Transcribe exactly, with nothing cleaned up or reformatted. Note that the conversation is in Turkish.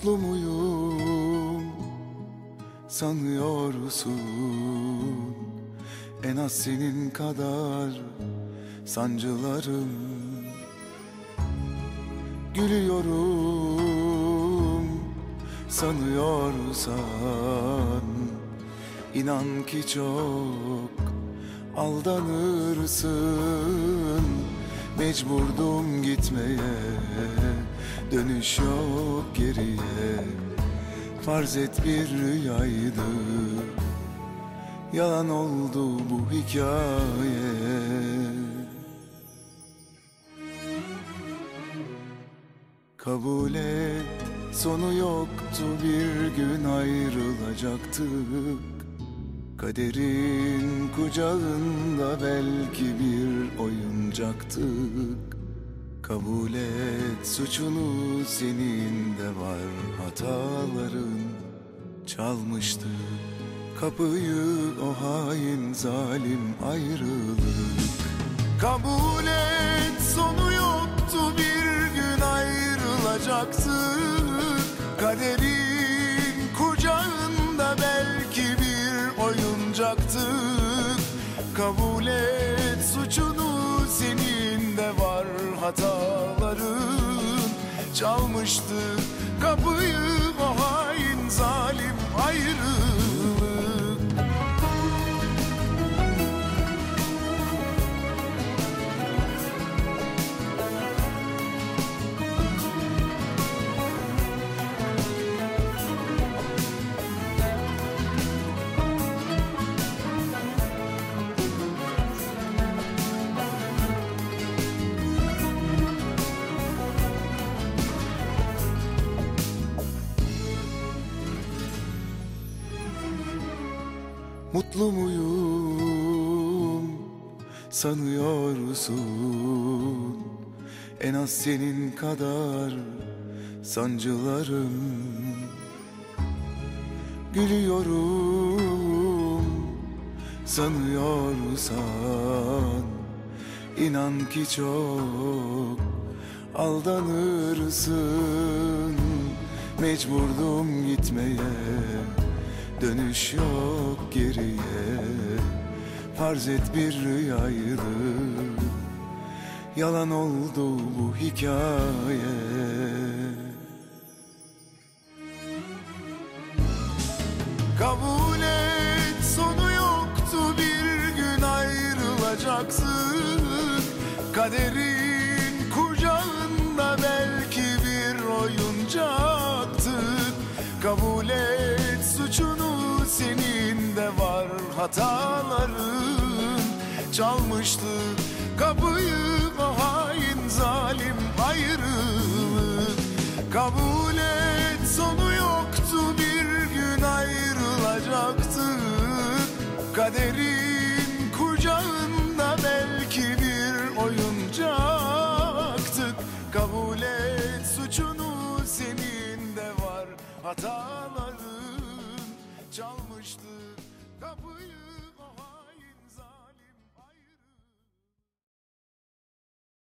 Mutlu muyum sanıyorsun? En az senin kadar sancılarım. Gülüyorum sanıyorsan, İnan ki çok aldanırsın. Mecburdum gitmeye, dönüş yok geriye. Farz et bir rüyaydı, yalan oldu bu hikaye. Kabul et, sonu yoktu, bir gün ayrılacaktık. Kaderin kucağında belki bir oyuncaktık. Kabul et, suçunu senin de var, hataların. Çalmıştı kapıyı o hain zalim ayrılık. Kabul et, sonu yoktu, bir gün ayrılacaktık. Kaderin kucağında belki bir oyuncaktık. Kabul et, suçunu senin de var, hataların. Çalmıştı kapıyı o hain zalim ayrılık. Mutlu muyum sanıyorsun? En az senin kadar sancılarım. Gülüyorum sanıyorsan, İnan ki çok aldanırsın. Mecburdum gitmeye, dönüş yok geriye. Farz et bir rüyaydı, yalan oldu bu hikaye. Kabul et, sonu yoktu, bir gün ayrılacaktık. Kaderin kucağında belki bir oyuncaktık. Kabul et, suçunu senin de var, hataların. Çalmıştı kapıyı o hain zalim ayrılık. Kabul et, sonu yoktu, bir gün ayrılacaktık. Kaderin kucağında belki bir oyuncaktık. Kabul et, suçunu senin de var, hataların. Çalmıştı kapıyı